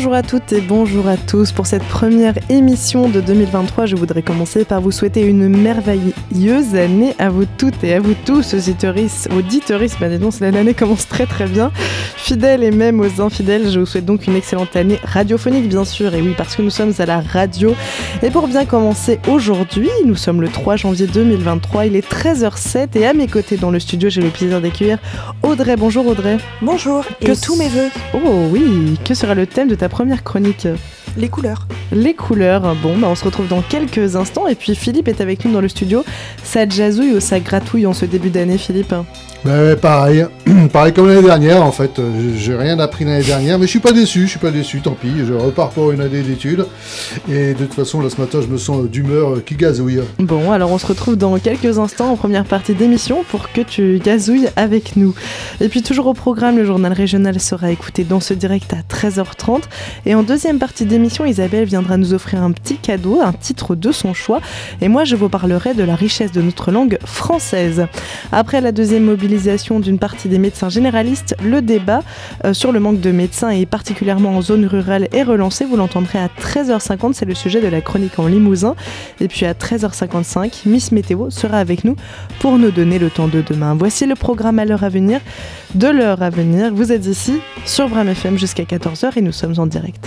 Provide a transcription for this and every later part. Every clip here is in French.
Bonjour à toutes et bonjour à tous. Pour cette première émission de 2023, je voudrais commencer par vous souhaiter une merveilleuse année à vous toutes et à vous tous, auditeuristes, l'année commence très très bien. Fidèles et même aux infidèles, je vous souhaite donc une excellente année radiophonique bien sûr, et oui parce que nous sommes à la radio. Et pour bien commencer aujourd'hui, nous sommes le 3 janvier 2023, il est 13h07 et à mes côtés dans le studio, j'ai le plaisir d'accueillir Audrey. Bonjour Audrey. Bonjour, et tous mes vœux. Oh oui, que sera le thème de ta première chronique ? Les couleurs. Les couleurs. Bon, on se retrouve dans quelques instants. Et puis Philippe est avec nous dans le studio. Ça jazzouille ou ça gratouille en ce début d'année, Philippe ? Pareil comme l'année dernière en fait. J'ai rien appris l'année dernière, mais je suis pas déçu, tant pis. Je repars pour une année d'études. Et de toute façon, là ce matin, je me sens d'humeur qui gazouille. Bon, alors on se retrouve dans quelques instants en première partie d'émission pour que tu gazouilles avec nous. Et puis toujours au programme, le journal régional sera écouté dans ce direct à 13h30. Et en deuxième partie d'émission, Isabelle viendra nous offrir un petit cadeau, un titre de son choix. Et moi, je vous parlerai de la richesse de notre langue française. Après la deuxième mobilisation d'une partie des médecins généralistes, le débat sur le manque de médecins et particulièrement en zone rurale est relancé. Vous l'entendrez à 13h50, c'est le sujet de la chronique en Limousin. Et puis à 13h55, Miss Météo sera avec nous pour nous donner le temps de demain. Voici le programme à l'heure à venir. De l'heure à venir, vous êtes ici sur Bram FM jusqu'à 14h et nous sommes en direct.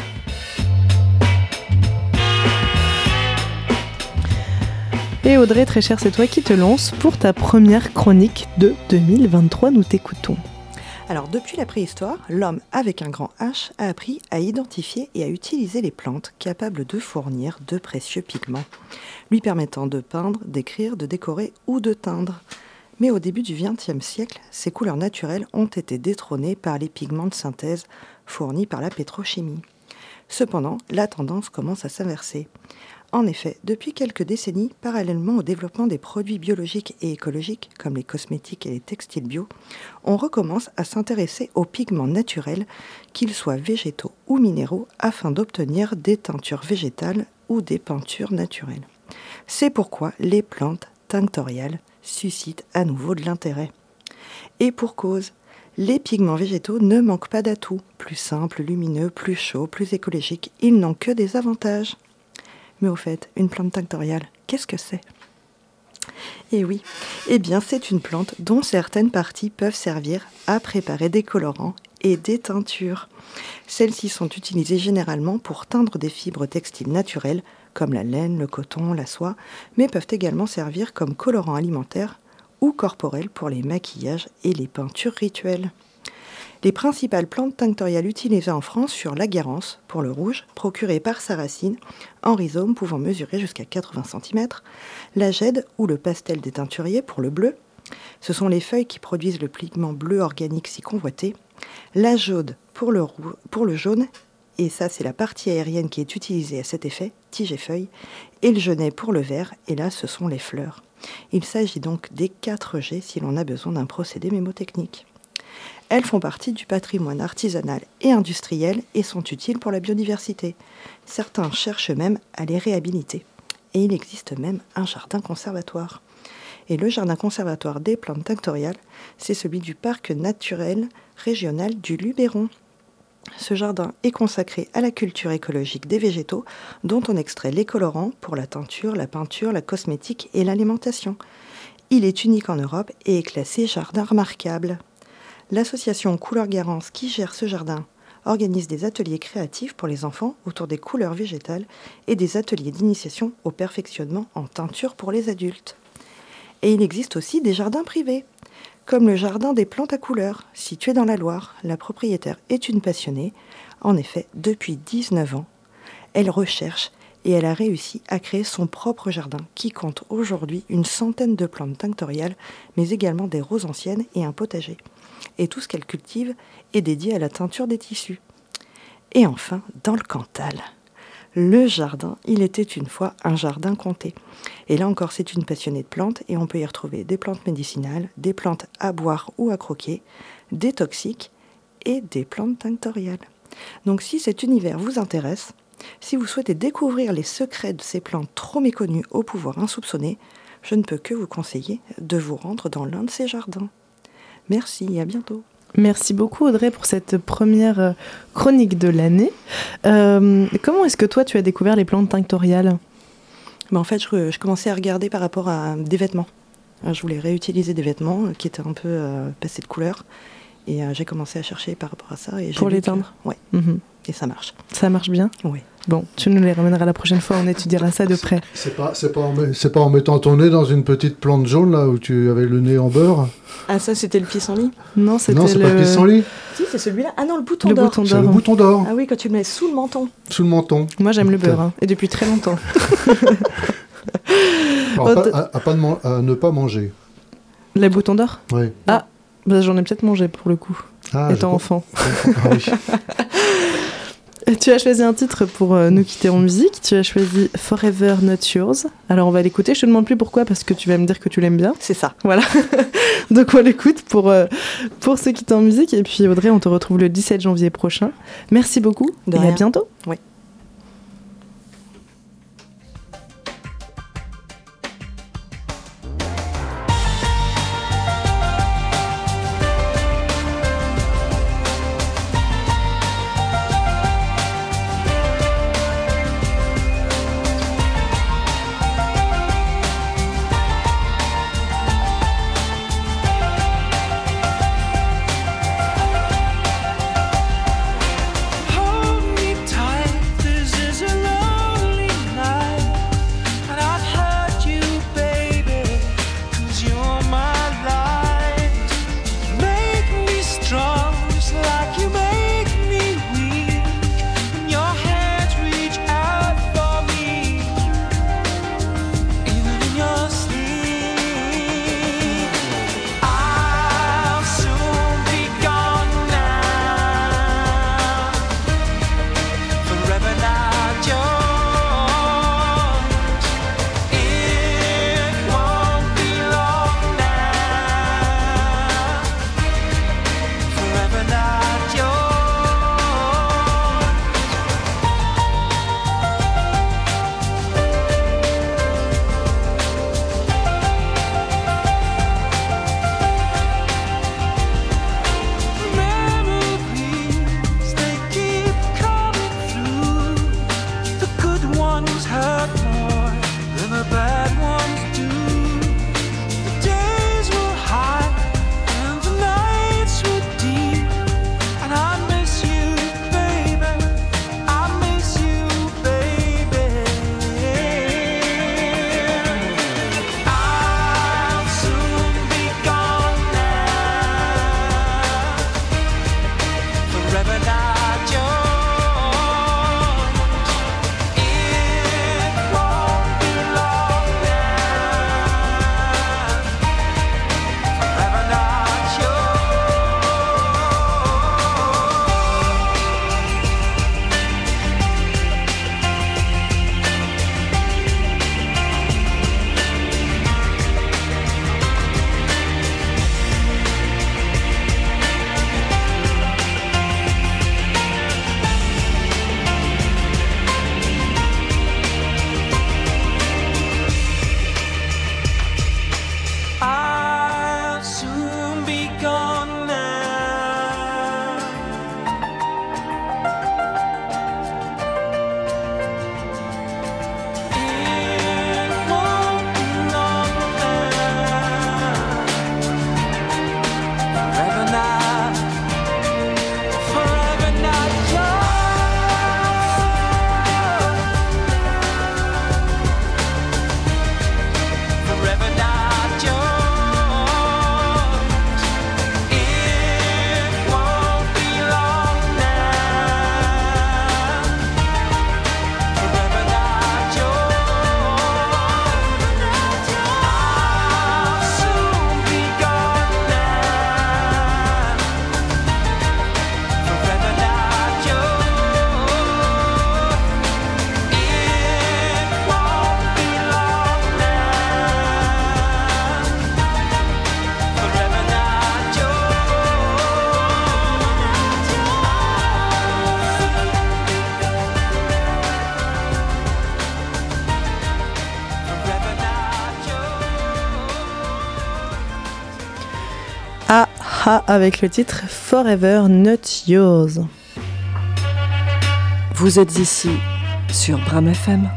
Et Audrey, très chère, c'est toi qui te lances pour ta première chronique de 2023. Nous t'écoutons. Alors, depuis la préhistoire, l'homme avec un grand H a appris à identifier et à utiliser les plantes capables de fournir de précieux pigments, lui permettant de peindre, d'écrire, de décorer ou de teindre. Mais au début du XXe siècle, ces couleurs naturelles ont été détrônées par les pigments de synthèse fournis par la pétrochimie. Cependant, la tendance commence à s'inverser. En effet, depuis quelques décennies, parallèlement au développement des produits biologiques et écologiques, comme les cosmétiques et les textiles bio, on recommence à s'intéresser aux pigments naturels, qu'ils soient végétaux ou minéraux, afin d'obtenir des teintures végétales ou des peintures naturelles. C'est pourquoi les plantes tinctoriales suscitent à nouveau de l'intérêt. Et pour cause, les pigments végétaux ne manquent pas d'atouts. Plus simples, lumineux, plus chauds, plus écologiques, ils n'ont que des avantages. Mais au fait, une plante tinctoriale, qu'est-ce que c'est ? Eh oui, c'est une plante dont certaines parties peuvent servir à préparer des colorants et des teintures. Celles-ci sont utilisées généralement pour teindre des fibres textiles naturelles, comme la laine, le coton, la soie, mais peuvent également servir comme colorants alimentaires ou corporels pour les maquillages et les peintures rituelles. Les principales plantes tinctoriales utilisées en France furent la guérance, pour le rouge, procurée par sa racine, en rhizome pouvant mesurer jusqu'à 80 cm, la gède ou le pastel des teinturiers pour le bleu, ce sont les feuilles qui produisent le pigment bleu organique si convoité, la jaude pour le jaune, et ça c'est la partie aérienne qui est utilisée à cet effet, tige et feuilles, et le jaunet pour le vert, et là ce sont les fleurs. Il s'agit donc des 4 G si l'on a besoin d'un procédé mémotechnique. Elles font partie du patrimoine artisanal et industriel et sont utiles pour la biodiversité. Certains cherchent même à les réhabiliter. Et il existe même un jardin conservatoire. Et le jardin conservatoire des plantes tinctoriales, c'est celui du parc naturel régional du Luberon. Ce jardin est consacré à la culture écologique des végétaux dont on extrait les colorants pour la teinture, la peinture, la cosmétique et l'alimentation. Il est unique en Europe et est classé jardin remarquable. L'association Couleurs Garance qui gère ce jardin organise des ateliers créatifs pour les enfants autour des couleurs végétales et des ateliers d'initiation au perfectionnement en teinture pour les adultes. Et il existe aussi des jardins privés, comme le jardin des plantes à couleurs, situé dans la Loire. La propriétaire est une passionnée. En effet, depuis 19 ans, elle recherche et elle a réussi à créer son propre jardin qui compte aujourd'hui une centaine de plantes tinctoriales, mais également des roses anciennes et un potager. Et tout ce qu'elle cultive est dédié à la teinture des tissus. Et enfin, dans le Cantal, le jardin, il était une fois un jardin comté. Et là encore, c'est une passionnée de plantes et on peut y retrouver des plantes médicinales, des plantes à boire ou à croquer, des toxiques et des plantes tinctoriales. Donc si cet univers vous intéresse, si vous souhaitez découvrir les secrets de ces plantes trop méconnues au pouvoir insoupçonné, je ne peux que vous conseiller de vous rendre dans l'un de ces jardins. Merci et à bientôt. Merci beaucoup Audrey pour cette première chronique de l'année. Comment est-ce que toi tu as découvert les plantes tinctoriales ? En fait, je commençais à regarder par rapport à des vêtements. Je voulais réutiliser des vêtements qui étaient un peu passés de couleur. Et j'ai commencé à chercher par rapport à ça. Et pour les teindre ? Oui. Et ça marche. Ça marche bien ? Oui. Bon, tu nous les ramèneras la prochaine fois, on étudiera ça de près. C'est pas en mettant ton nez dans une petite plante jaune là où tu avais le nez en beurre. Ah, ça c'était le pissenlit ? Non, c'était Non, c'est pas le pissenlit. Si, c'est celui-là. Ah non, le bouton le d'or. bouton C'est d'or. le bouton d'or, Ah oui, quand tu le mets sous le menton. sous le menton. Moi j'aime le beurre, et depuis très longtemps. Alors, à ne pas manger. Les boutons d'or ? Ouais. Ah, j'en ai peut-être mangé pour le coup, étant enfant. Ah oui. Tu as choisi un titre pour nous quitter en musique. Tu as choisi Forever Not Yours. Alors on va l'écouter. Je te demande plus pourquoi parce que tu vas me dire que tu l'aimes bien. C'est ça. Voilà. Donc on l'écoute pour se quitter en musique. Et puis Audrey, on te retrouve le 17 janvier prochain. Merci beaucoup et à bientôt. Oui. Hold me tight. a-ha avec le titre Forever Not Yours. Vous êtes ici sur Bram FM.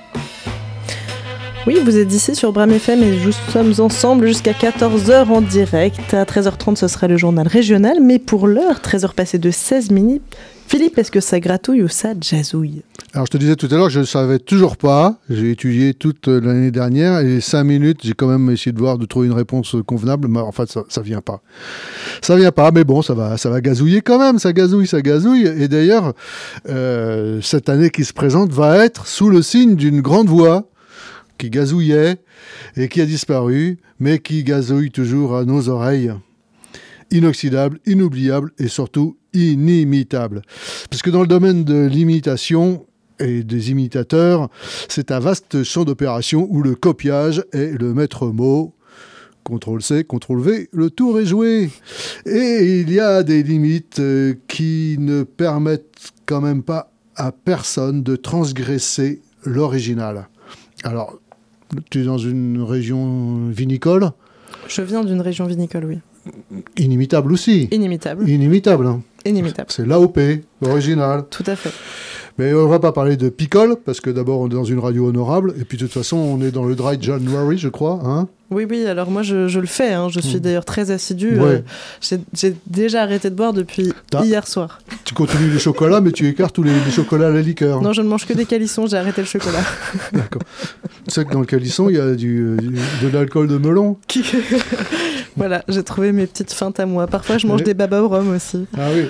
Oui, vous êtes ici sur Bram FM et nous sommes ensemble jusqu'à 14h en direct. À 13h30, ce sera le journal régional, mais pour l'heure, 13h passées de 16 minutes. Philippe, est-ce que ça gratouille ou ça jazzouille ? Alors, je te disais tout à l'heure que je ne savais toujours pas. J'ai étudié toute l'année dernière et 5 minutes, j'ai quand même essayé de trouver une réponse convenable. Mais en fait, ça vient pas. Ça vient pas, mais bon, ça va gazouiller quand même. Ça gazouille. Et d'ailleurs, cette année qui se présente va être sous le signe d'une grande voix qui gazouillait et qui a disparu, mais qui gazouille toujours à nos oreilles. Inoxydable, inoubliable et surtout inimitable. Parce que dans le domaine de l'imitation et des imitateurs, c'est un vaste champ d'opération où le copiage est le maître mot. CTRL-C, CTRL-V, le tour est joué. Et il y a des limites qui ne permettent quand même pas à personne de transgresser l'original. Alors, tu es dans une région vinicole ? Je viens d'une région vinicole, oui. Inimitable aussi. Inimitable. Inimitable. Inimitable. C'est l'AOP, l'original. Tout à fait. Mais on ne va pas parler de picole, parce que d'abord on est dans une radio honorable, et puis de toute façon on est dans le Dry January, je crois. Hein, oui, alors moi je le fais, hein. Je suis d'ailleurs très assidu. Ouais. J'ai déjà arrêté de boire depuis hier soir. Tu continues les chocolats, mais tu écartes tous les chocolats à la liqueur. Non, je ne mange que des calissons, j'ai arrêté le chocolat. D'accord. Tu sais que dans le calisson, il y a de l'alcool de melon. Voilà, j'ai trouvé mes petites feintes à moi. Parfois je mange des babas au rhum aussi. Ah oui.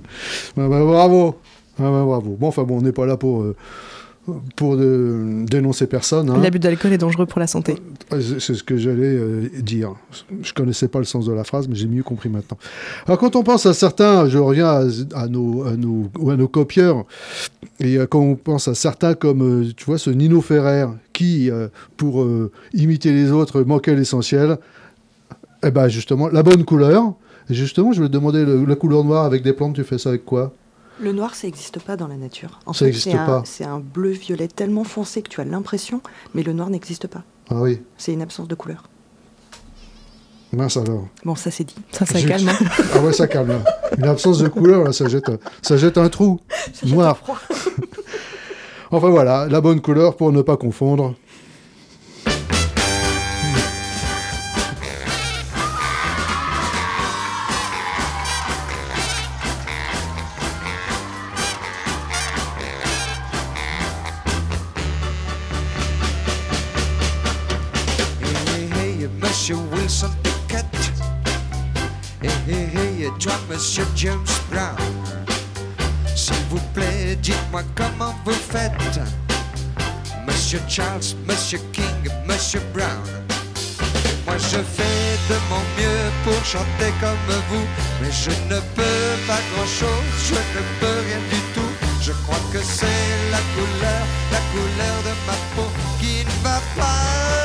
Bravo. Bravo. Bon, on n'est pas là pour dénoncer personne. Hein. L'abus d'alcool est dangereux pour la santé. C'est ce que j'allais dire. Je connaissais pas le sens de la phrase, mais j'ai mieux compris maintenant. Alors, quand on pense à certains, je reviens à nos copieurs, et quand on pense à certains comme, tu vois, ce Nino Ferrer, qui, pour imiter les autres, manquait l'essentiel, eh ben, justement, la bonne couleur. Et justement, je vais te demander la couleur noire avec des plantes, tu fais ça avec quoi ? Le noir, ça n'existe pas dans la nature. En ça fait, n'existe pas. C'est un bleu-violet tellement foncé que tu as l'impression, mais le noir n'existe pas. Ah oui. C'est une absence de couleur. Mince alors. Bon, ça c'est dit. Ça calme. Hein. Ah ouais, ça calme. Là. Une absence de couleur, là, ça jette un trou noir. Enfin voilà, la bonne couleur pour ne pas confondre. Wilson Pickett. Toi, Monsieur James Brown. S'il vous plaît, dites-moi comment vous faites. Monsieur Charles, Monsieur King, Monsieur Brown. Moi, je fais de mon mieux pour chanter comme vous, mais je ne peux pas grand-chose, je ne peux rien du tout. Je crois que c'est la couleur de ma peau qui ne va pas.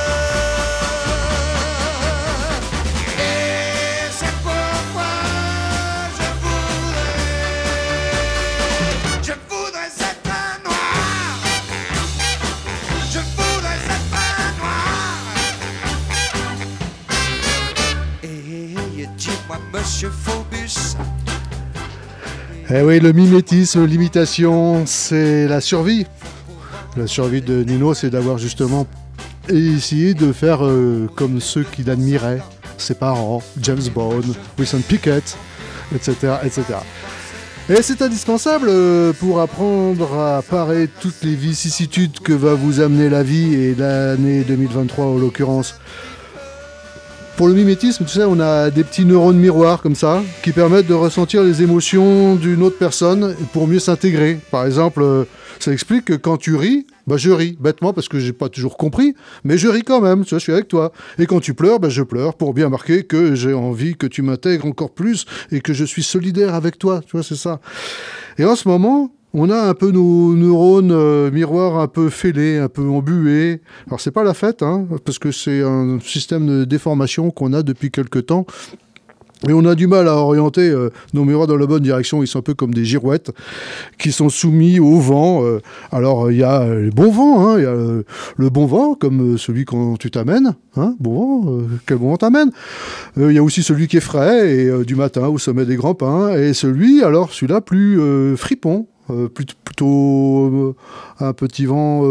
Monsieur Phobus. Eh oui, le mimétisme, l'imitation, c'est la survie. La survie de Nino, c'est d'avoir justement essayé de faire comme ceux qu'il admirait, ses parents, James Bond, Wilson Pickett, etc., etc. Et c'est indispensable pour apprendre à parer toutes les vicissitudes que va vous amener la vie, et l'année 2023 en l'occurrence. Pour le mimétisme, tu sais, on a des petits neurones miroirs comme ça, qui permettent de ressentir les émotions d'une autre personne pour mieux s'intégrer. Par exemple, ça explique que quand tu ris, je ris, bêtement, parce que j'ai pas toujours compris, mais je ris quand même, tu vois, je suis avec toi. Et quand tu pleures, je pleure pour bien marquer que j'ai envie que tu m'intègres encore plus et que je suis solidaire avec toi, tu vois, c'est ça. Et en ce moment, on a un peu nos neurones miroirs un peu fêlés, un peu embués. Alors, c'est pas la fête, hein, parce que c'est un système de déformation qu'on a depuis quelque temps. Et on a du mal à orienter nos miroirs dans la bonne direction. Ils sont un peu comme des girouettes qui sont soumis au vent. Alors, il y a les bons vents. Hein. Il y a le bon vent, comme celui quand tu t'amènes. Hein, bon vent, quel bon vent t'amène. Il y a aussi celui qui est frais, et du matin au sommet des grands pins. Et celui-là, plus fripon. Plutôt un petit vent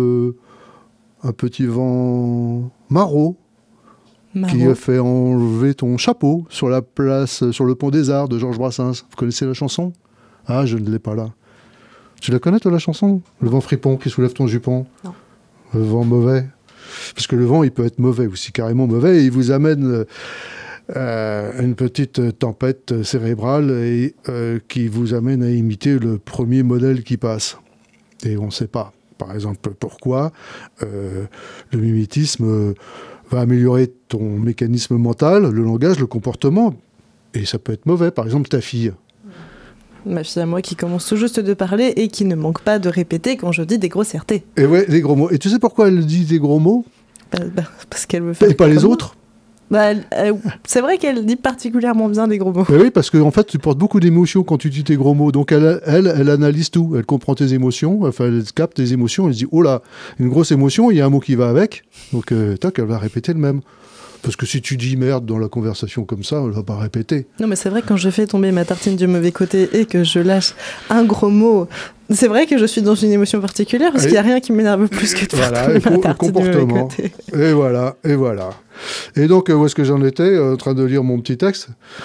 maraud. Qui a fait enlever ton chapeau sur la place, sur le pont des Arts de Georges Brassens. Vous connaissez la chanson ? Ah, je ne l'ai pas là. Tu la connais, toi, la chanson ? Le vent fripon qui soulève ton jupon ? Non. Le vent mauvais. Parce que le vent, il peut être mauvais aussi, carrément mauvais, et il vous amène une petite tempête cérébrale et qui vous amène à imiter le premier modèle qui passe. Et on ne sait pas, par exemple, pourquoi le mimétisme va améliorer ton mécanisme mental, le langage, le comportement, et ça peut être mauvais. Par exemple, ta fille. Ma fille à moi qui commence tout juste de parler et qui ne manque pas de répéter quand je dis des grossièretés. Et ouais, des gros mots. Et tu sais pourquoi elle dit des gros mots ? Parce qu'elle veut faire... Et pas les autres ? C'est vrai qu'elle dit particulièrement bien des gros mots. Mais oui, parce qu'en fait, tu portes beaucoup d'émotions quand tu dis tes gros mots. Donc, elle analyse tout. Elle comprend tes émotions. Enfin, elle capte tes émotions. Elle se dit, oh là, une grosse émotion, il y a un mot qui va avec. Donc, tac, elle va répéter le même. Parce que si tu dis merde dans la conversation comme ça, elle va pas répéter. Non, mais c'est vrai que quand je fais tomber ma tartine du mauvais côté et que je lâche un gros mot, c'est vrai que je suis dans une émotion particulière parce qu'il n'y a rien qui m'énerve plus que de faire tomber ma tartine du mauvais côté. Et voilà. Et donc, où est-ce que j'en étais en train de lire mon petit texte ?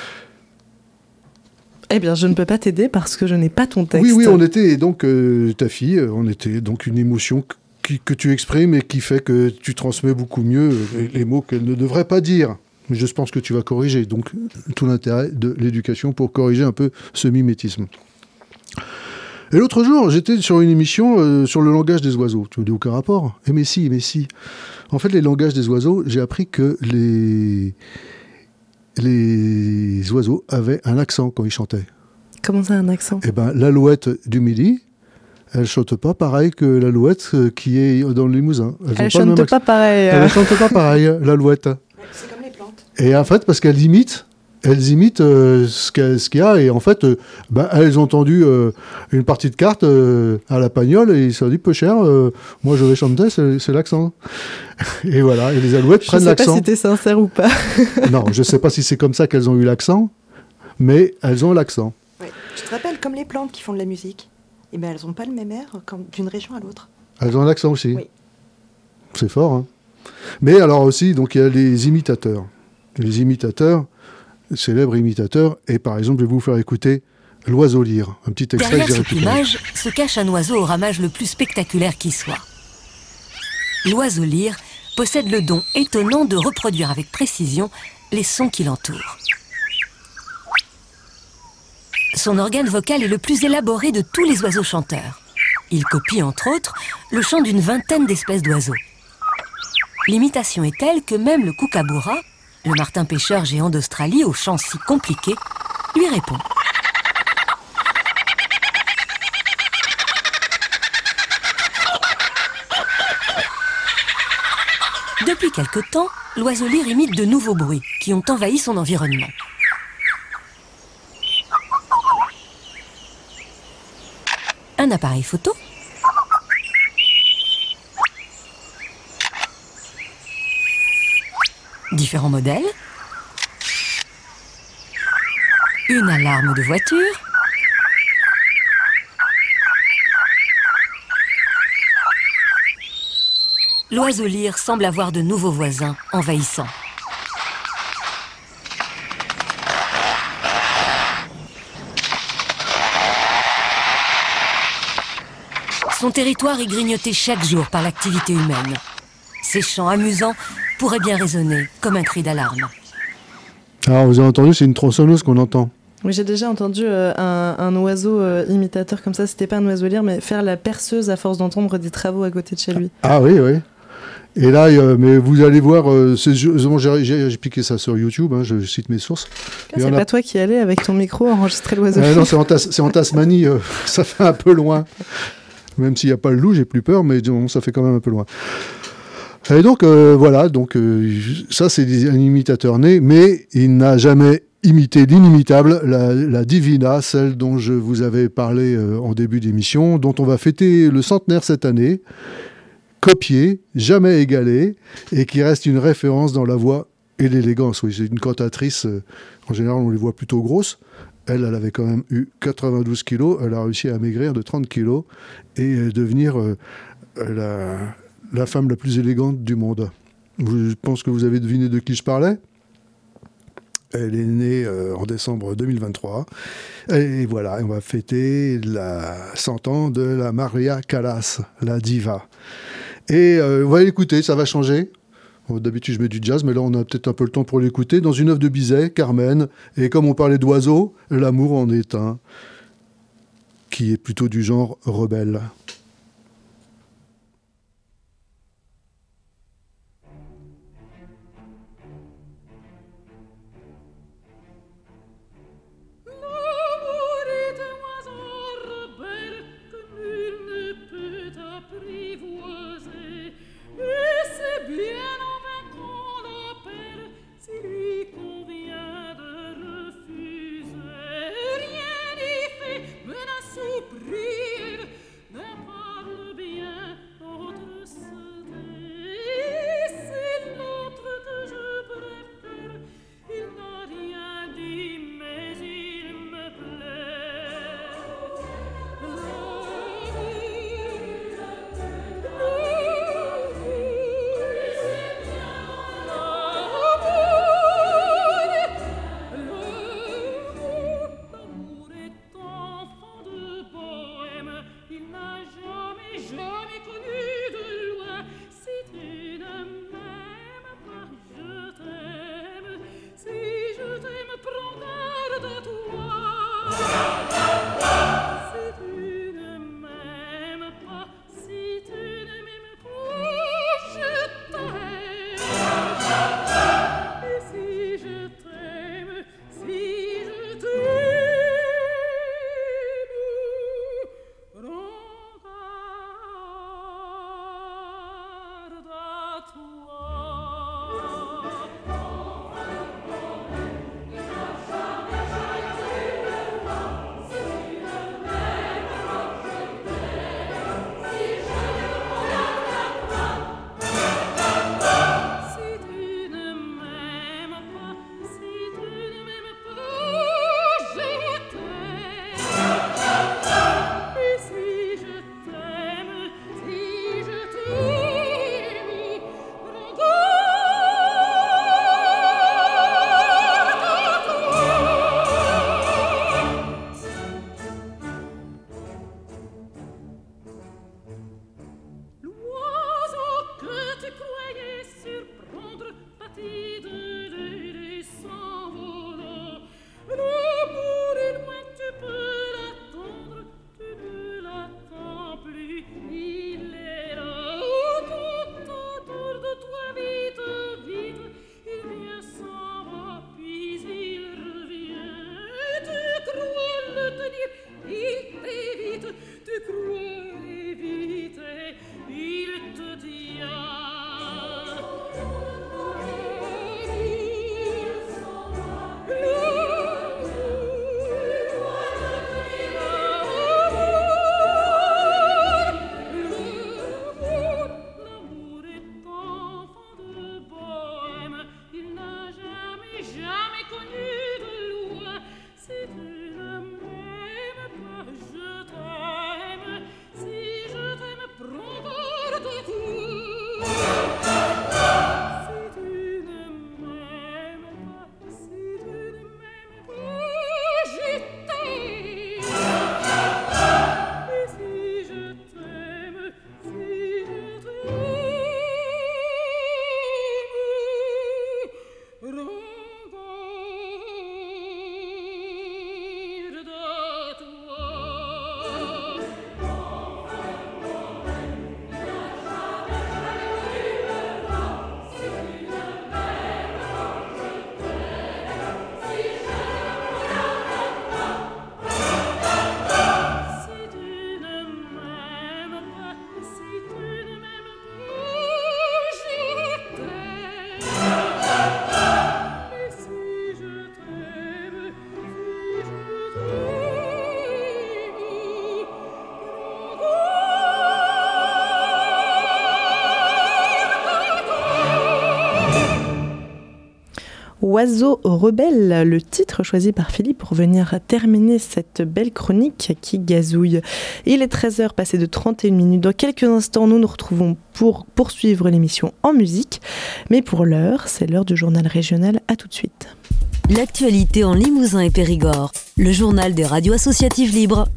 Eh bien, je ne peux pas t'aider parce que je n'ai pas ton texte. Oui, on était donc ta fille, on était donc une émotion que tu exprimes et qui fait que tu transmets beaucoup mieux les mots qu'elle ne devrait pas dire. Mais je pense que tu vas corriger. Donc, tout l'intérêt de l'éducation pour corriger un peu ce mimétisme. Et l'autre jour, j'étais sur une émission sur le langage des oiseaux. Tu me dis aucun rapport ? Mais si. En fait, les langages des oiseaux, j'ai appris que les oiseaux avaient un accent quand ils chantaient. Comment ça, un accent ? Eh bien, l'alouette du Midi, elle chante pas pareil que l'alouette qui est dans le Limousin. Elle chante pas pareil. Elle chante pas pareil, l'alouette. C'est comme les plantes. Et en fait, parce qu'elles imitent ce qu'il y a, et en fait, elles ont entendu une partie de cartes à la Pagnole, et ils se sont dit, peu cher, moi je vais chanter, c'est l'accent. Et voilà, et les alouettes prennent l'accent. Je sais pas si t'es sincère ou pas. Non, je sais pas si c'est comme ça qu'elles ont eu l'accent, mais elles ont l'accent. Ouais. Tu te rappelles, comme les plantes qui font de la musique, eh ben, elles n'ont pas le même air d'une région à l'autre. Elles ont un accent aussi. Oui. C'est fort, hein. Mais alors aussi, donc il y a les imitateurs. Les imitateurs, célèbres imitateurs, et par exemple, je vais vous faire écouter l'oiseau lyre. Un petit extrait. Derrière ce plumage se cache un oiseau au ramage le plus spectaculaire qui soit. L'oiseau lyre possède le don étonnant de reproduire avec précision les sons qui l'entourent. Son organe vocal est le plus élaboré de tous les oiseaux chanteurs. Il copie, entre autres, le chant d'une vingtaine d'espèces d'oiseaux. L'imitation est telle que même le kookaburra, le martin-pêcheur géant d'Australie au chant si compliqué, lui répond. Depuis quelque temps, l'oiseau lyre imite de nouveaux bruits qui ont envahi son environnement. Un appareil photo, différents modèles, une alarme de voiture, l'oiseau lyre semble avoir de nouveaux voisins envahissants. Son territoire est grignoté chaque jour par l'activité humaine. Ces chants amusants pourraient bien résonner comme un cri d'alarme. Alors, vous avez entendu, c'est une tronçonneuse qu'on entend. Oui, j'ai déjà entendu un oiseau imitateur comme ça, c'était pas un oiseau lyre, mais faire la perceuse à force d'entendre des travaux à côté de chez lui. Ah oui. Et là, mais vous allez voir, j'ai piqué ça sur YouTube, hein, je cite mes sources. C'est pas toi qui allais avec ton micro enregistrer l'oiseau lyre. Non, c'est en Tasmanie, ça fait un peu loin. Même s'il n'y a pas le loup, j'ai plus peur, mais bon, ça fait quand même un peu loin. Et donc, voilà, ça c'est un imitateur né, mais il n'a jamais imiter l'inimitable, la Divina, celle dont je vous avais parlé en début d'émission, dont on va fêter le centenaire cette année, copiée, jamais égalée, et qui reste une référence dans la voix et l'élégance. Oui, c'est une cantatrice, en général on les voit plutôt grosses. Elle avait quand même eu 92 kilos, elle a réussi à maigrir de 30 kilos et devenir la femme la plus élégante du monde. Je pense que vous avez deviné de qui je parlais. Elle est née en décembre 2023. Et voilà, on va fêter 100 ans de la Maria Callas, la diva. Et on va l'écouter, ça va changer. Bon, d'habitude, je mets du jazz, mais là, on a peut-être un peu le temps pour l'écouter. Dans une œuvre de Bizet, Carmen. Et comme on parlait d'oiseaux, l'amour en est un qui est plutôt du genre rebelle. Oiseau rebelle, le titre choisi par Philippe pour venir terminer cette belle chronique qui gazouille. Il est 13h passé de 31 minutes. Dans quelques instants, nous nous retrouvons pour poursuivre l'émission en musique. Mais pour l'heure, c'est l'heure du journal régional. À tout de suite. L'actualité en Limousin et Périgord. Le journal des radios associatives libres.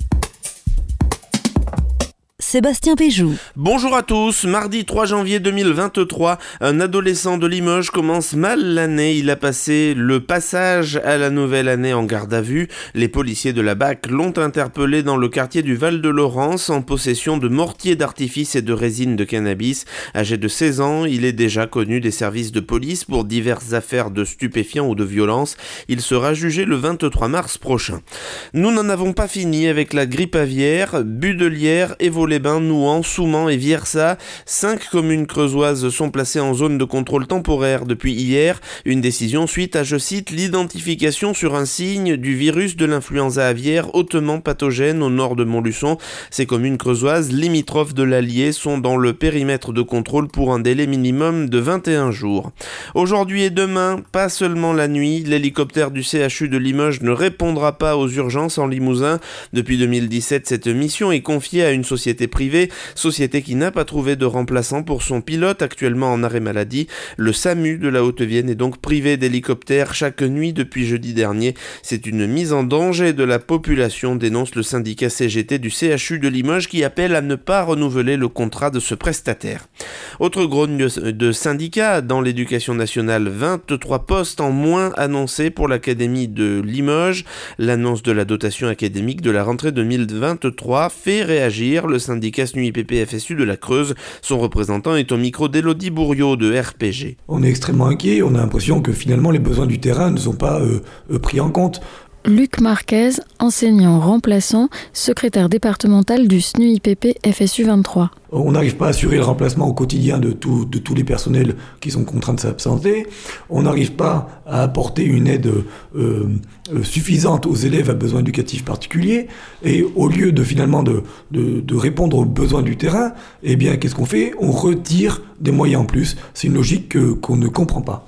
Sébastien Péjou. Bonjour à tous, mardi 3 janvier 2023, un adolescent de Limoges commence mal l'année. Il a passé le passage à la nouvelle année en garde à vue. Les policiers de la BAC l'ont interpellé dans le quartier du Val-de-Laurence en possession de mortiers d'artifice et de résine de cannabis. Âgé de 16 ans, il est déjà connu des services de police pour diverses affaires de stupéfiants ou de violence. Il sera jugé le 23 mars prochain. Nous n'en avons pas fini avec la grippe aviaire, Budelière, Évaux-les-Bains, Nouan, Soumans et Viersa. 5 communes creusoises sont placées en zone de contrôle temporaire depuis hier. Une décision suite à, je cite, l'identification sur un signe du virus de l'influenza aviaire hautement pathogène au nord de Montluçon. Ces communes creusoises limitrophes de l'Allier sont dans le périmètre de contrôle pour un délai minimum de 21 jours. Aujourd'hui et demain, pas seulement la nuit, l'hélicoptère du CHU de Limoges ne répondra pas aux urgences en Limousin. Depuis 2017, cette mission est confiée à une société privée, société qui n'a pas trouvé de remplaçant pour son pilote actuellement en arrêt maladie. Le SAMU de la Haute-Vienne est donc privé d'hélicoptère chaque nuit depuis jeudi dernier. C'est une mise en danger de la population, dénonce le syndicat CGT du CHU de Limoges qui appelle à ne pas renouveler le contrat de ce prestataire. Autre grogne de syndicats dans l'éducation nationale, 23 postes en moins annoncés pour l'académie de Limoges. L'annonce de la dotation académique de la rentrée 2023 fait réagir le syndicat SNUIPP-FSU de la Creuse. Son représentant est au micro d'Élodie Bourriot de RPG. On est extrêmement inquiet, on a l'impression que finalement les besoins du terrain ne sont pas pris en compte. Luc Marquez, enseignant remplaçant, secrétaire départemental du SNUIPP-FSU 23. On n'arrive pas à assurer le remplacement au quotidien de tous les personnels qui sont contraints de s'absenter. On n'arrive pas à apporter une aide suffisante aux élèves à besoins éducatifs particuliers. Et au lieu de finalement de répondre aux besoins du terrain, eh bien qu'est-ce qu'on fait ? On retire des moyens en plus. C'est une logique qu'on ne comprend pas.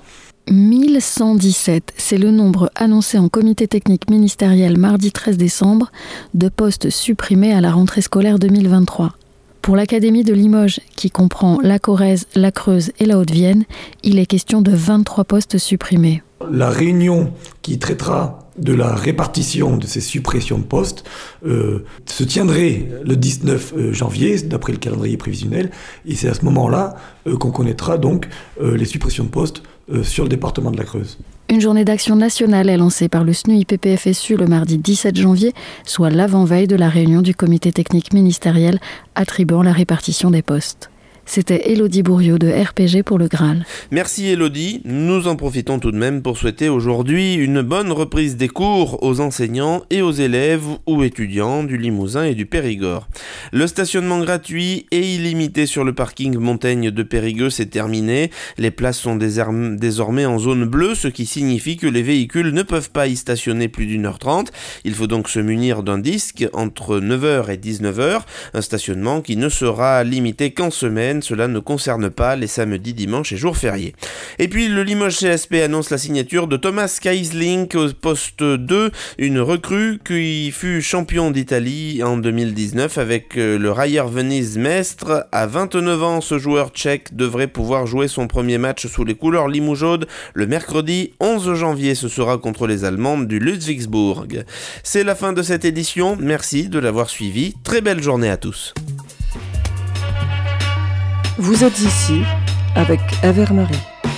1117, c'est le nombre annoncé en comité technique ministériel mardi 13 décembre de postes supprimés à la rentrée scolaire 2023. Pour l'Académie de Limoges, qui comprend la Corrèze, la Creuse et la Haute-Vienne, il est question de 23 postes supprimés. La réunion qui traitera de la répartition de ces suppressions de postes se tiendrait le 19 janvier, d'après le calendrier prévisionnel, et c'est à ce moment-là qu'on connaîtra donc les suppressions de postes sur le département de la Creuse. Une journée d'action nationale est lancée par le SNUIPP-FSU le mardi 17 janvier, soit l'avant-veille de la réunion du comité technique ministériel attribuant la répartition des postes. C'était Élodie Bourriot de RPG pour le Graal. Merci Élodie. Nous en profitons tout de même pour souhaiter aujourd'hui une bonne reprise des cours aux enseignants et aux élèves ou étudiants du Limousin et du Périgord. Le stationnement gratuit et illimité sur le parking Montaigne de Périgueux s'est terminé. Les places sont désormais en zone bleue, ce qui signifie que les véhicules ne peuvent pas y stationner plus d'1h30. Il faut donc se munir d'un disque entre 9h et 19h, un stationnement qui ne sera limité qu'en semaine. Cela ne concerne pas les samedis, dimanches et jours fériés. Et puis le Limoges CSP annonce la signature de Thomas Keislink au poste 2, une recrue qui fut champion d'Italie en 2019 avec le Rayer Venise Mestre. À 29 ans, ce joueur tchèque devrait pouvoir jouer son premier match sous les couleurs limougeaudes le mercredi 11 janvier. Ce sera contre les Allemandes du Ludwigsburg. C'est la fin de cette édition. Merci de l'avoir suivi. Très belle journée à tous. Vous êtes ici avec Aver-Marie.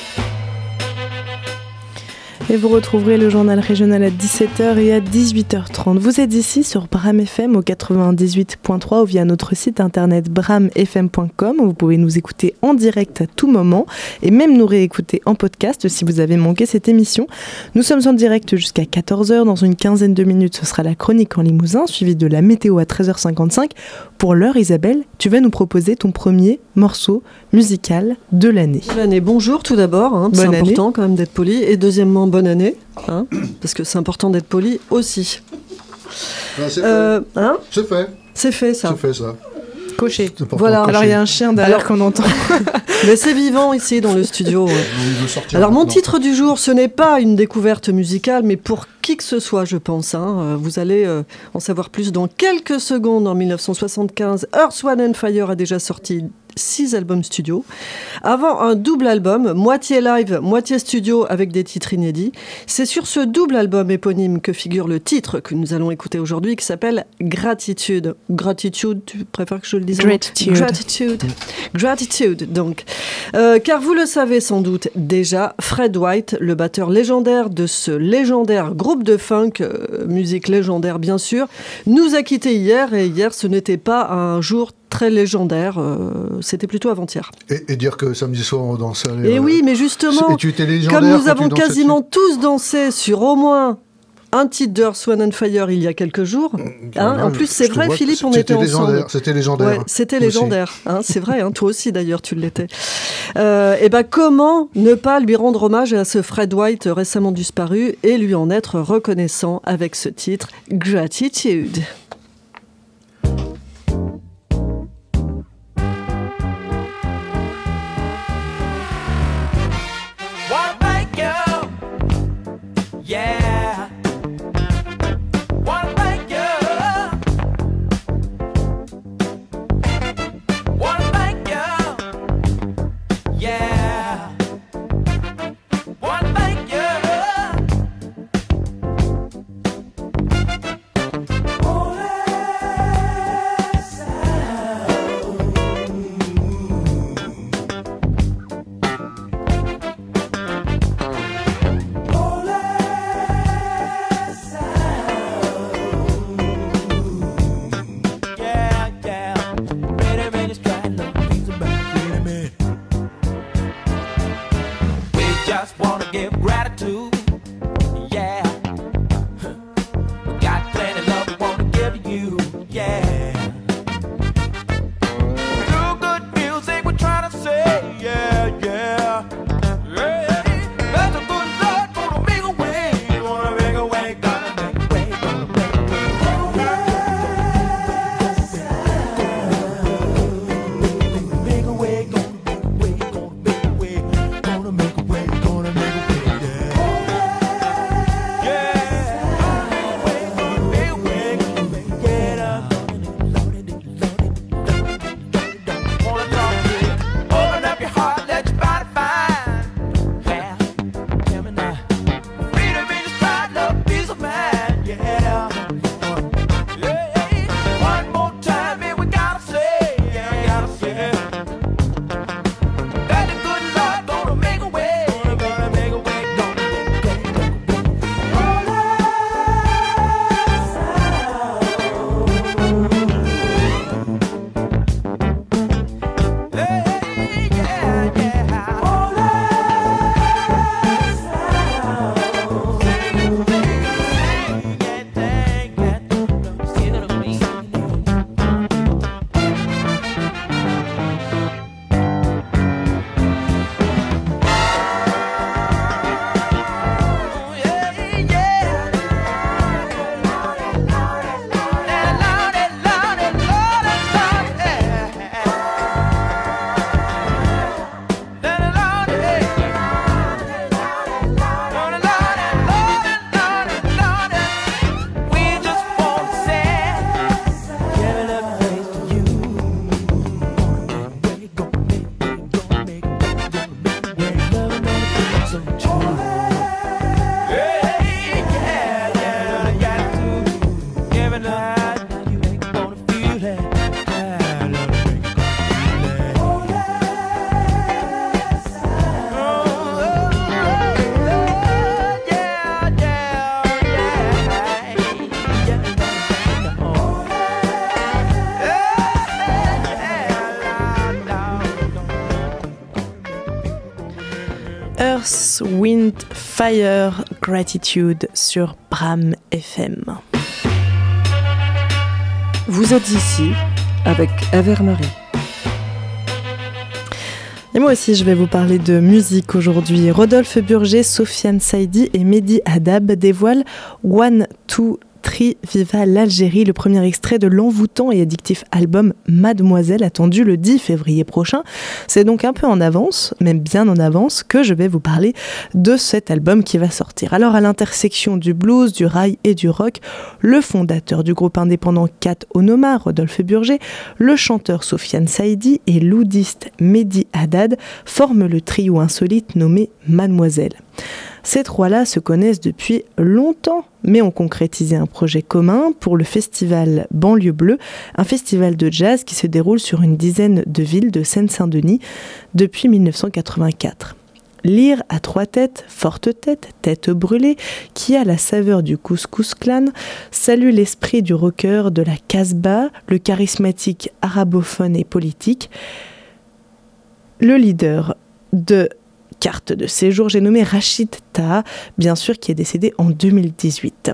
Et vous retrouverez le journal régional à 17h et à 18h30. Vous êtes ici sur Bram FM au 98.3 ou via notre site internet bramfm.com. Vous pouvez nous écouter en direct à tout moment et même nous réécouter en podcast si vous avez manqué cette émission. Nous sommes en direct jusqu'à 14h. Dans une quinzaine de minutes, ce sera la chronique en Limousin, suivie de la météo à 13h55. Pour l'heure, Isabelle, tu vas nous proposer ton premier morceau musical de l'année. L'année, bonjour tout d'abord, c'est important quand même d'être poli. Et deuxièmement, bonne année, parce que c'est important d'être poli aussi. C'est fait. C'est fait ça. C'est fait ça. Coché. Voilà. Alors il y a un chien derrière qu'on entend. Mais c'est vivant ici dans le studio. Alors mon titre du jour, ce n'est pas une découverte musicale, mais pour qui que ce soit, je pense. Vous allez en savoir plus dans quelques secondes. En 1975, Earth, Wind & Fire a déjà sorti 6 albums studio. Avant un double album, moitié live, moitié studio avec des titres inédits. C'est sur ce double album éponyme que figure le titre que nous allons écouter aujourd'hui qui s'appelle Gratitude. Gratitude, tu préfères que je le dise? Gratitude, donc. Car vous le savez sans doute déjà, Fred White, le batteur légendaire de ce légendaire groupe de funk, musique légendaire bien sûr, nous a quittés hier, et hier ce n'était pas un jour très légendaire, c'était plutôt avant-hier. Et dire que samedi soir on dansait. Et oui, mais justement, comme nous avons quasiment tous dansé sur au moins un titre d'Earth, Wind & Fire il y a quelques jours. En plus, c'est vrai, Philippe, on était ensemble. C'était légendaire. Ouais, c'était légendaire. C'est vrai, toi aussi d'ailleurs, tu l'étais. Et comment ne pas lui rendre hommage à ce Fred White récemment disparu et lui en être reconnaissant avec ce titre, Gratitude. Yeah. Wanna thank you. Wanna thank you. Yeah. Wanna thank you. Just wanna give gratitude, yeah. We got plenty of love we wanna give you, yeah. Feel good music we're trying to say, yeah, yeah. Yeah. That's a good Lord gonna make a way, gonna make a way, gonna make a way, gonna make a way. Make a way, gonna make a way, gonna make a way, gonna make a way. Earth, Wind, Fire, Gratitude sur Bram FM. Vous êtes ici avec Ever-Marie. Et moi aussi, je vais vous parler de musique aujourd'hui. Rodolphe Burger, Sofiane Saïdi et Mehdi Hadab dévoilent One, Two, Tri Viva l'Algérie, le premier extrait de l'envoûtant et addictif album Mademoiselle, attendu le 10 février prochain. C'est donc un peu en avance, même bien en avance, que je vais vous parler de cet album qui va sortir. Alors à l'intersection du blues, du rail et du rock, le fondateur du groupe indépendant Kat Onoma, Rodolphe Burger, le chanteur Sofiane Saïdi et l'oudiste Mehdi Haddad forment le trio insolite nommé Mademoiselle. Ces trois-là se connaissent depuis longtemps, mais ont concrétisé un projet commun pour le festival Banlieue Bleue, un festival de jazz qui se déroule sur une dizaine de villes de Seine-Saint-Denis depuis 1984. Lyre à trois têtes, forte tête, tête brûlée, qui a la saveur du Couscous Clan, salue l'esprit du rocker de la Casbah, le charismatique arabophone et politique. Le leader de carte de séjour, j'ai nommé Rachid Taha, bien sûr, qui est décédé en 2018.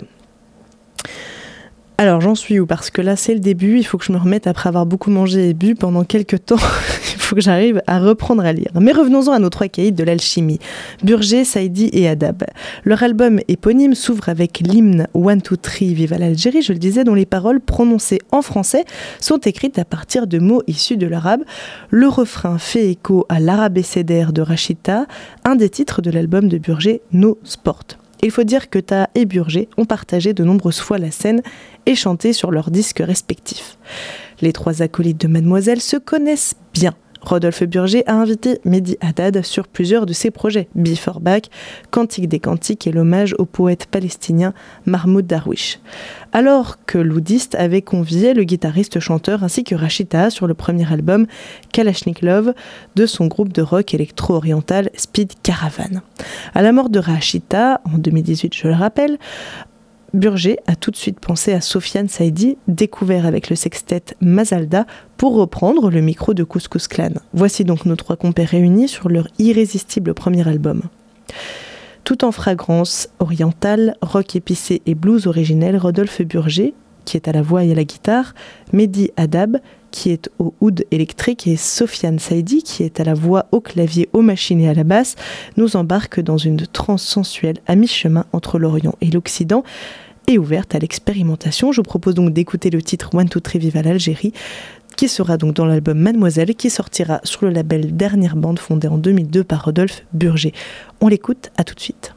Alors j'en suis où? Parce que là c'est le début, il faut que je me remette après avoir beaucoup mangé et bu pendant quelques temps. Il faut que j'arrive à reprendre à lire. Mais revenons-en à nos trois caïds de l'alchimie, Burger, Saïdi et Haddad. Leur album éponyme s'ouvre avec l'hymne 1, 2, 3, Viva l'Algérie, je le disais, dont les paroles prononcées en français sont écrites à partir de mots issus de l'arabe. Le refrain fait écho à l'arabécédaire de Rachida, un des titres de l'album de Burger, No Sport. Il faut dire que Taha et Burger ont partagé de nombreuses fois la scène et chanté sur leurs disques respectifs. Les trois acolytes de Mademoiselle se connaissent bien. Rodolphe Burger a invité Mehdi Haddad sur plusieurs de ses projets, Before Back, Cantique des Cantiques et l'hommage au poète palestinien Mahmoud Darwish. Alors que l'oudiste avait convié le guitariste-chanteur ainsi que Rachid Taha sur le premier album Kalachnikov de son groupe de rock électro-oriental Speed Caravan. À la mort de Rachid Taha, en 2018 je le rappelle, Burger a tout de suite pensé à Sofiane Saïdi, découvert avec le sextet Mazalda, pour reprendre le micro de Couscous Clan. Voici donc nos trois compères réunis sur leur irrésistible premier album. Tout en fragrance orientale, rock épicé et blues originel, Rodolphe Burger, qui est à la voix et à la guitare, Mehdi Haddad, qui est au oud électrique, et Sofiane Saïdi, qui est à la voix, au clavier, aux machines et à la basse, nous embarquent dans une transe sensuelle à mi-chemin entre l'Orient et l'Occident et ouverte à l'expérimentation. Je vous propose donc d'écouter le titre 1, 2, 3, Viva l'Algérie, qui sera donc dans l'album Mademoiselle, qui sortira sur le label Dernière Bande, fondé en 2002 par Rodolphe Burger. On l'écoute, à tout de suite.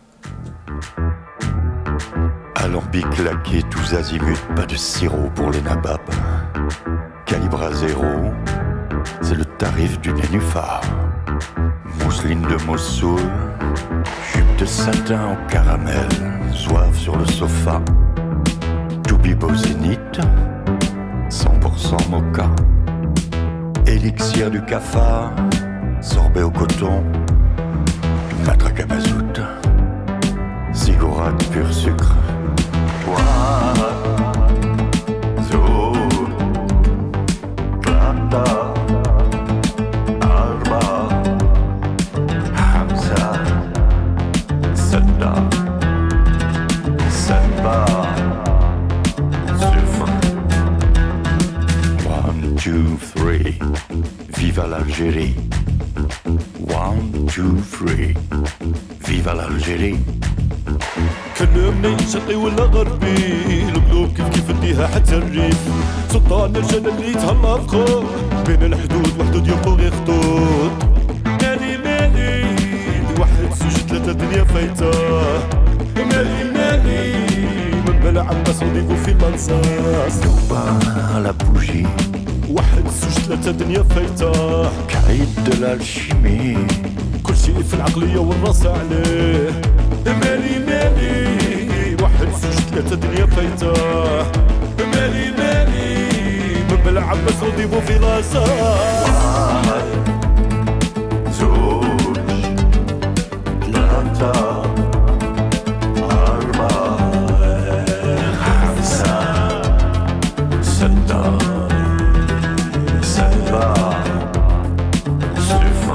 Alambic laqué tous azimuts, pas de sirop pour les nababs. Calibre à zéro, c'est le tarif du nénuphar. Mousseline de Mossoul, jupe de satin en caramel, zouave sur le sofa. Toubibo zénith, 100% mocha. Élixir du cafard, sorbet au coton, matraque à mazout, ziggourate pur sucre. Viva l'Algérie. 1, 2, 3 Viva l'Algérie. كلمني شرقي ولا غربي، القلوب كيف نديها حتى الريف. سلطان الرجال اللي تهلا فخور بين الحدود وحدود يبقوا غير خطوط. مالي مالي واحد زوج ثلاثة دنيا فايتة. مالي مالي من بلا عباس وديكو في المنصاص. Touba à la bougie. واحد زوج ثلاثة دنيا فايتة. Caïd de l'alchimie. كل شيء في العقلية والراس عليه. مالي مالي واحد زوج ثلاثة دنيا فايتة. مالي مالي من بلا عباس وديبو في راسه. واحد زوج ثلاثة أربعة خمسة ستة سبعة صفر.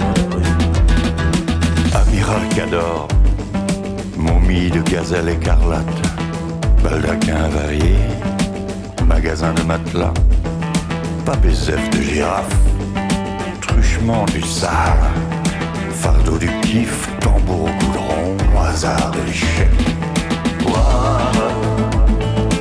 Amiral Cador, momie de gazelle écarlate, baldaquin varié, magasin de matelas, pas bézef de girafe, truchement du Sahara, fardeau du kiff, tambour au goudron, hasard de l'échec.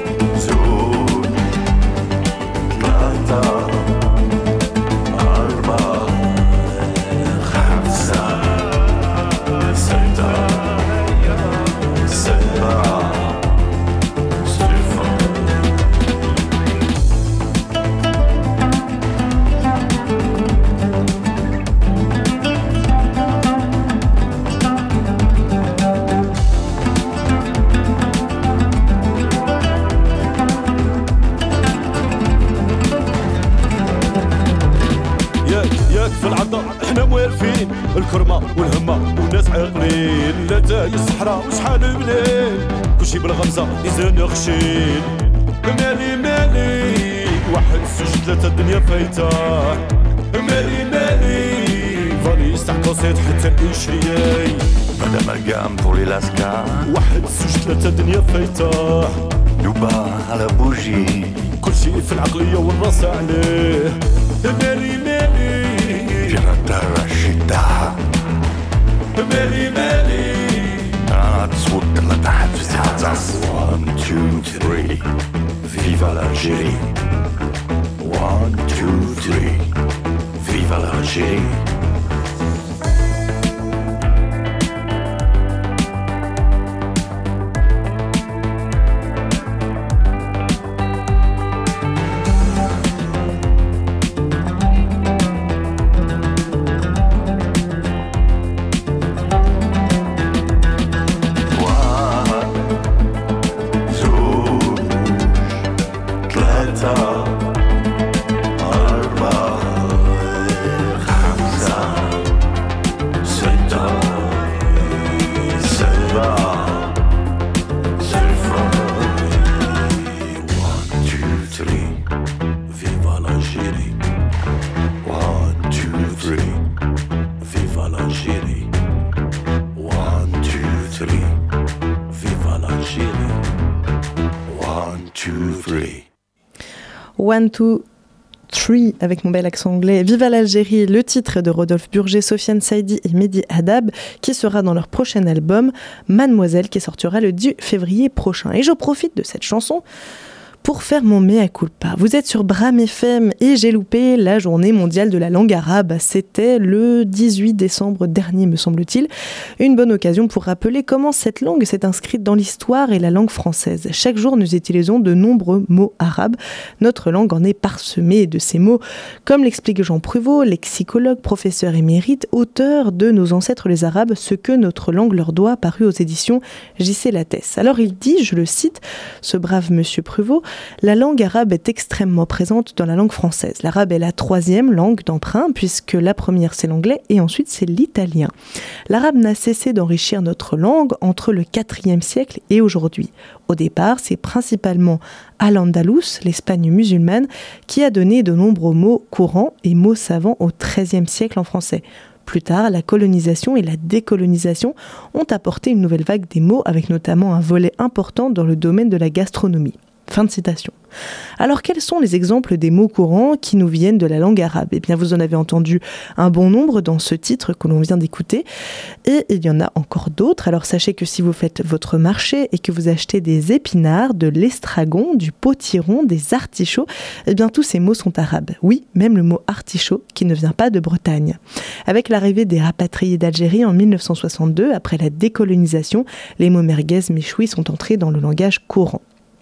الزحمة والهمة وناس عاقلين لا تاهي الصحراء وشحال منين كلشي بالغمزة يزن خشين مالي مالي واحد زوج ثلاثة الدنيا فايتة مالي مالي فاني يستحق صيد حتى الإشرياي Pas d'amalgame pour les lascars. واحد زوج ثلاثة الدنيا فايتة نوبة على بوجي كل شيء في العقلية والراس عليه مالي مالي بيرتا رشيدة مالي مالي أنا تصوت لتحت في ساعة 1, 2, 3 Viva l'Algérie 1, 2, 3 Viva l'Algérie One, two, three, avec mon bel accent anglais. Viva l'Algérie, le titre de Rodolphe Burger, Sofiane Saïdi et Mehdi Hadab, qui sera dans leur prochain album, Mademoiselle, qui sortira le 10 février prochain. Et je profite de cette chanson pour faire mon mea culpa. Vous êtes sur Bram FM et j'ai loupé la journée mondiale de la langue arabe. C'était le 18 décembre dernier, me semble-t-il. Une bonne occasion pour rappeler comment cette langue s'est inscrite dans l'histoire et la langue française. Chaque jour, nous utilisons de nombreux mots arabes. Notre langue en est parsemée de ces mots. Comme l'explique Jean Pruvot, lexicologue, professeur émérite, auteur de Nos ancêtres les Arabes, ce que notre langue leur doit, paru aux éditions J.C. Lattès. Alors il dit, je le cite, ce brave monsieur Pruvot, la langue arabe est extrêmement présente dans la langue française. L'arabe est la troisième langue d'emprunt, puisque la première c'est l'anglais et ensuite c'est l'italien. L'arabe n'a cessé d'enrichir notre langue entre le IVe siècle et aujourd'hui. Au départ, c'est principalement Al-Andalus, l'Espagne musulmane, qui a donné de nombreux mots courants et mots savants au XIIIe siècle en français. Plus tard, la colonisation et la décolonisation ont apporté une nouvelle vague des mots, avec notamment un volet important dans le domaine de la gastronomie. Fin de citation. Alors, quels sont les exemples des mots courants qui nous viennent de la langue arabe ? Eh bien, vous en avez entendu un bon nombre dans ce titre que l'on vient d'écouter, et il y en a encore d'autres. Alors, sachez que si vous faites votre marché et que vous achetez des épinards, de l'estragon, du potiron, des artichauts, eh bien, tous ces mots sont arabes. Oui, même le mot artichaut, qui ne vient pas de Bretagne. Avec l'arrivée des rapatriés d'Algérie en 1962, après la décolonisation, les mots merguez, méchoui sont entrés dans le langage courant.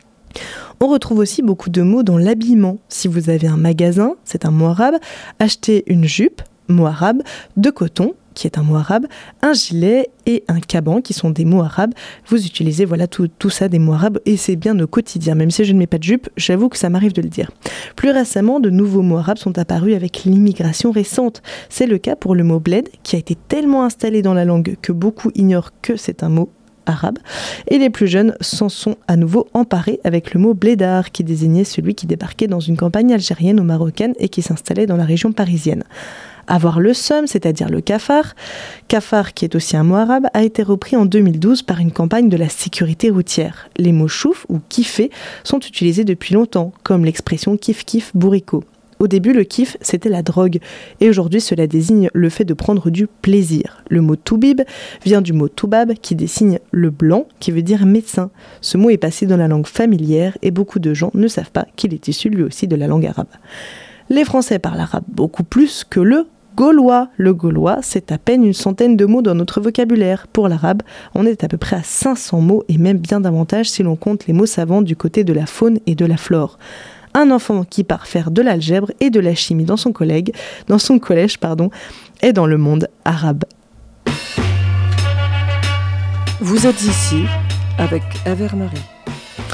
On retrouve aussi beaucoup de mots dans l'habillement. Si vous avez un magasin, c'est un mot arabe. Acheter une jupe, mot arabe. De coton, qui est un mot arabe. Un gilet et un caban, qui sont des mots arabes. Vous utilisez voilà tout ça, des mots arabes, et c'est bien au quotidien. Même si je ne mets pas de jupe, j'avoue que ça m'arrive de le dire. Plus récemment, de nouveaux mots arabes sont apparus avec l'immigration récente. C'est le cas pour le mot bled, qui a été tellement installé dans la langue que beaucoup ignorent que c'est un mot arabe, et les plus jeunes s'en sont à nouveau emparés avec le mot blédard, qui désignait celui qui débarquait dans une campagne algérienne ou marocaine et qui s'installait dans la région parisienne. Avoir le seum, c'est-à-dire le cafard, qui est aussi un mot arabe, a été repris en 2012 par une campagne de la sécurité routière. Les mots chouf ou kiffé sont utilisés depuis longtemps, comme l'expression kiff-kiff bourricot. Au début, le kiff, c'était la drogue. Et aujourd'hui, cela désigne le fait de prendre du plaisir. Le mot toubib vient du mot toubab, qui désigne le blanc, qui veut dire médecin. Ce mot est passé dans la langue familière et beaucoup de gens ne savent pas qu'il est issu lui aussi de la langue arabe. Les Français parlent arabe beaucoup plus que le gaulois. Le gaulois, c'est à peine une centaine de mots dans notre vocabulaire. Pour l'arabe, on est à peu près à 500 mots et même bien davantage si l'on compte les mots savants du côté de la faune et de la flore. Un enfant qui part faire de l'algèbre et de la chimie dans son collège, est dans le monde arabe. Vous êtes ici avec Aver Marie.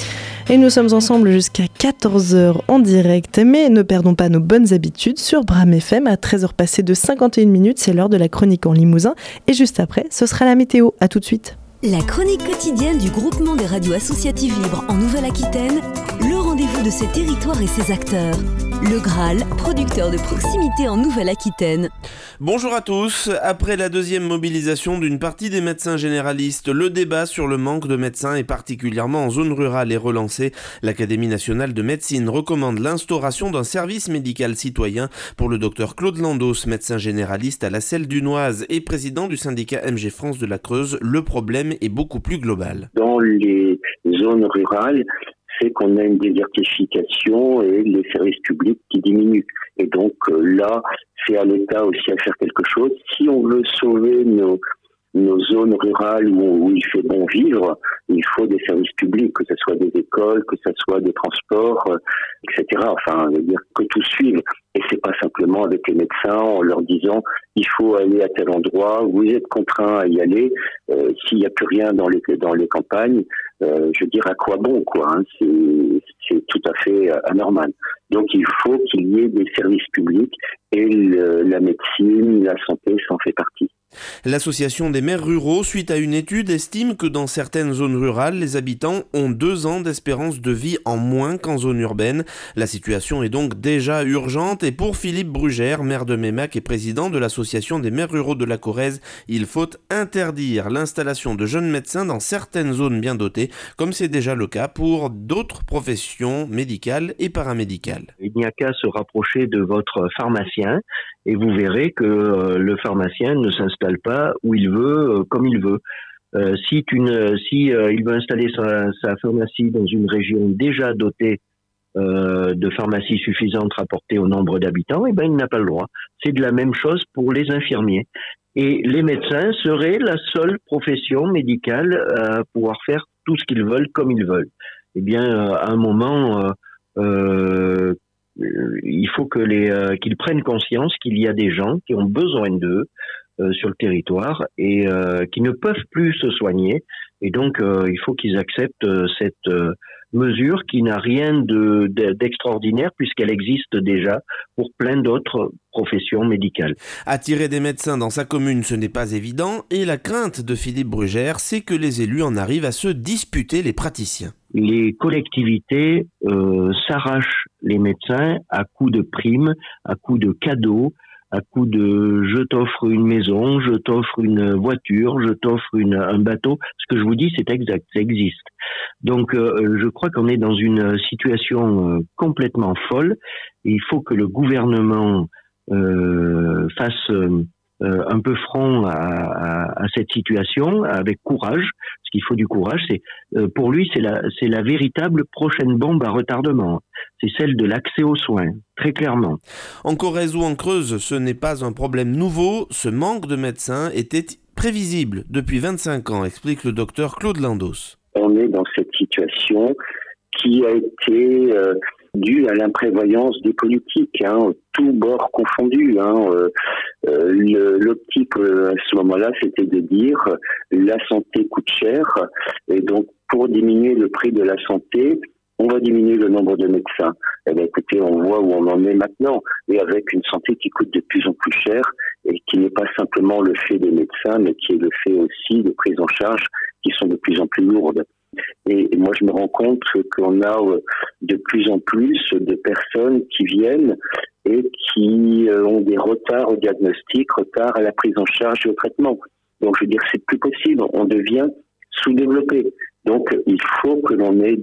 Et nous sommes ensemble jusqu'à 14h en direct, mais ne perdons pas nos bonnes habitudes sur Bram FM à 13h passées de 51 minutes, c'est l'heure de la chronique en Limousin. Et juste après, ce sera la météo. À tout de suite. La chronique quotidienne du groupement des radios associatives libres en Nouvelle-Aquitaine, le rendez-vous de ses territoires et ses acteurs. Le Graal, producteur de proximité en Nouvelle-Aquitaine. Bonjour à tous. Après la deuxième mobilisation d'une partie des médecins généralistes, le débat sur le manque de médecins et particulièrement en zone rurale est relancé. L'Académie nationale de médecine recommande l'instauration d'un service médical citoyen pour le docteur Claude Landos, médecin généraliste à la Selle dunoise et président du syndicat MG France de la Creuse. Le problème est beaucoup plus global. Dans les zones rurales, c'est qu'on a une désertification et les services publics qui diminuent. Et donc là, c'est à l'État aussi à faire quelque chose. Si on veut sauver nos zones rurales où il fait bon vivre, il faut des services publics, que ce soit des écoles, que ce soit des transports, etc. Enfin, je veux dire que tout suive. Et c'est pas simplement avec les médecins en leur disant il faut aller à tel endroit, vous êtes contraint à y aller. S'il n'y a plus rien dans les campagnes, je veux dire à quoi bon quoi. C'est tout à fait anormal. Donc il faut qu'il y ait des services publics et la médecine, la santé, ça en fait partie. L'association des maires ruraux, suite à une étude, estime que dans certaines zones rurales, les habitants ont 2 ans d'espérance de vie en moins qu'en zone urbaine. La situation est donc déjà urgente et pour Philippe Brugère, maire de Meymac et président de l'association des maires ruraux de la Corrèze, il faut interdire l'installation de jeunes médecins dans certaines zones bien dotées, comme c'est déjà le cas pour d'autres professions médicales et paramédicales. Il n'y a qu'à se rapprocher de votre pharmacien et vous verrez que le pharmacien ne s'installe pas où il veut, comme il veut. Si il veut installer sa pharmacie dans une région déjà dotée de pharmacies suffisantes rapportées au nombre d'habitants, eh ben il n'a pas le droit. C'est de la même chose pour les infirmiers. Et les médecins seraient la seule profession médicale à pouvoir faire tout ce qu'ils veulent comme ils veulent. Eh bien, à un moment, il faut qu'ils prennent conscience qu'il y a des gens qui ont besoin d'eux sur le territoire et qui ne peuvent plus se soigner. Et donc, il faut qu'ils acceptent cette mesure qui n'a rien d'extraordinaire puisqu'elle existe déjà pour plein d'autres professions médicales. Attirer des médecins dans sa commune, ce n'est pas évident et la crainte de Philippe Brugère, c'est que les élus en arrivent à se disputer les praticiens. Les collectivités s'arrachent les médecins à coups de primes, à coups de cadeaux, à coup de je t'offre une maison, je t'offre une voiture, je t'offre un bateau. Ce que je vous dis, c'est exact, ça existe. Donc je crois qu'on est dans une situation complètement folle. Et il faut que le gouvernement fasse un peu front à cette situation avec courage. Ce qu'il faut du courage, c'est pour lui c'est la véritable prochaine bombe à retardement. C'est celle de l'accès aux soins, très clairement. En Corrèze ou en Creuse, ce n'est pas un problème nouveau. Ce manque de médecins était prévisible depuis 25 ans, explique le docteur Claude Landos. On est dans cette situation qui a été due à l'imprévoyance des politiques, tous bords confondus. L'optique à ce moment-là, c'était de dire la santé coûte cher et donc pour diminuer le prix de la santé, on va diminuer le nombre de médecins. Eh bien, écoutez, on voit où on en est maintenant, et avec une santé qui coûte de plus en plus cher, et qui n'est pas simplement le fait des médecins, mais qui est le fait aussi de prises en charge qui sont de plus en plus lourdes. Et moi, je me rends compte qu'on a de plus en plus de personnes qui viennent et qui ont des retards au diagnostic, retards à la prise en charge et au traitement. Donc, je veux dire, c'est plus possible. On devient sous-développé. Donc, il faut que l'on ait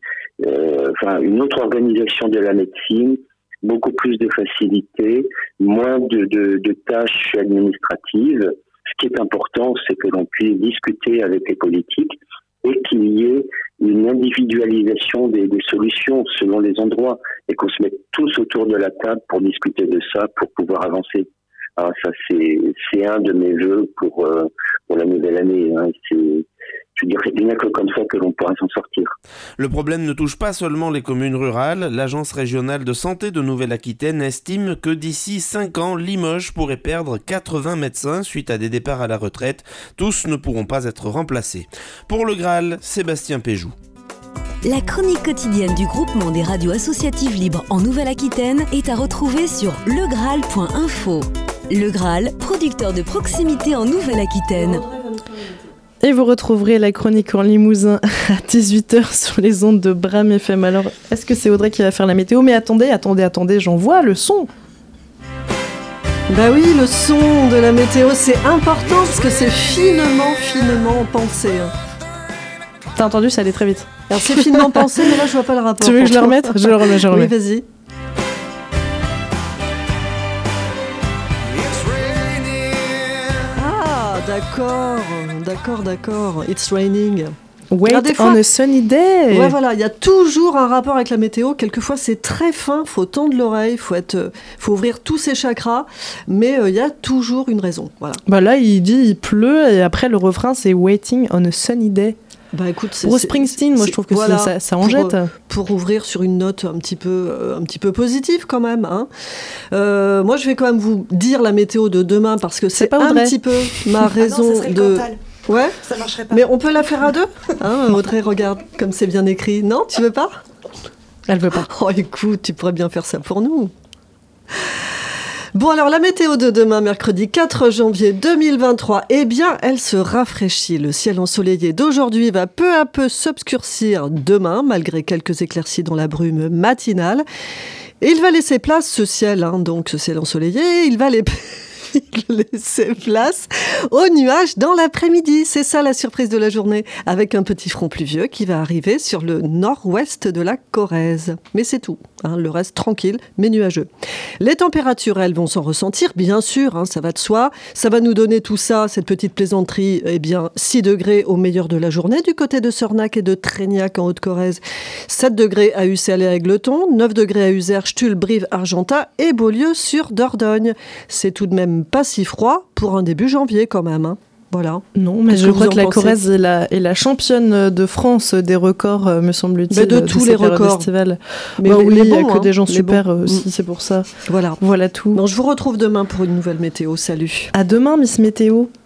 une autre organisation de la médecine, beaucoup plus de facilité, moins de tâches administratives. Ce qui est important, c'est que l'on puisse discuter avec les politiques et qu'il y ait une individualisation des solutions selon les endroits et qu'on se mette tous autour de la table pour discuter de ça, pour pouvoir avancer. Alors ça, c'est un de mes vœux pour la nouvelle année. Je veux dire, il n'y a que comme ça que l'on pourra s'en sortir. Le problème ne touche pas seulement les communes rurales. L'Agence régionale de santé de Nouvelle-Aquitaine estime que d'ici 5 ans, Limoges pourrait perdre 80 médecins suite à des départs à la retraite. Tous ne pourront pas être remplacés. Pour le Graal, Sébastien Péjou. La chronique quotidienne du groupement des radios associatives libres en Nouvelle-Aquitaine est à retrouver sur legraal.info. Le Graal, producteur de proximité en Nouvelle-Aquitaine. Et vous retrouverez la chronique en Limousin à 18h sur les ondes de Bram FM. Alors, est-ce que c'est Audrey qui va faire la météo ? Mais attendez, j'en vois le son. Bah oui, le son de la météo, c'est important parce que c'est finement pensé. T'as entendu, ça allait très vite. Alors c'est finement pensé, mais là je vois pas le rapport. Tu veux que je le remette ? Je le remets. Oui, vas-y. Ah, d'accord. It's raining. Wait on a sunny day. Ouais, voilà, il y a toujours un rapport avec la météo. Quelquefois, c'est très fin, faut tendre l'oreille, faut ouvrir tous ses chakras, mais il y a toujours une raison. Voilà. Bah là, il pleut, et après le refrain, c'est Waiting on a sunny day. Bah écoute, Bruce Springsteen, moi je trouve que voilà, ça en jette. Pour ouvrir sur une note un petit peu positive quand même. Hein. Moi, je vais quand même vous dire la météo de demain parce que c'est un petit peu ma raison de. Ouais, ça marcherait pas. Mais on peut la faire à deux. Hein, Audrey, regarde comme c'est bien écrit. Non, tu veux pas ? Elle veut pas. Oh, écoute, tu pourrais bien faire ça pour nous. Bon, alors la météo de demain, mercredi 4 janvier 2023, eh bien, elle se rafraîchit. Le ciel ensoleillé d'aujourd'hui va peu à peu s'obscurcir demain, malgré quelques éclaircies dans la brume matinale. Et il va laisser place, ce ciel, donc ce ciel ensoleillé, il va laisser place aux nuages dans l'après-midi. C'est ça la surprise de la journée, avec un petit front pluvieux qui va arriver sur le nord-ouest de la Corrèze. Mais c'est tout, le reste tranquille, mais nuageux. Les températures, elles, vont s'en ressentir, bien sûr, ça va de soi. Ça va nous donner tout ça, cette petite plaisanterie, 6 degrés au meilleur de la journée du côté de Sornac et de Trégnac en Haute-Corrèze. 7 degrés à Ussel et à Égletons, 9 degrés à Uzerche, Tulle, Brive, Argentat et Beaulieu sur Dordogne. C'est tout de même pas si froid pour un début janvier quand même. Voilà. Non, mais je crois que la Corrèze est la championne de France des records, me semble-t-il. De tous les records. Mais oui, il n'y a que des gens super aussi, c'est pour ça. Voilà tout. Donc, je vous retrouve demain pour une nouvelle météo. Salut. À demain, Miss Météo.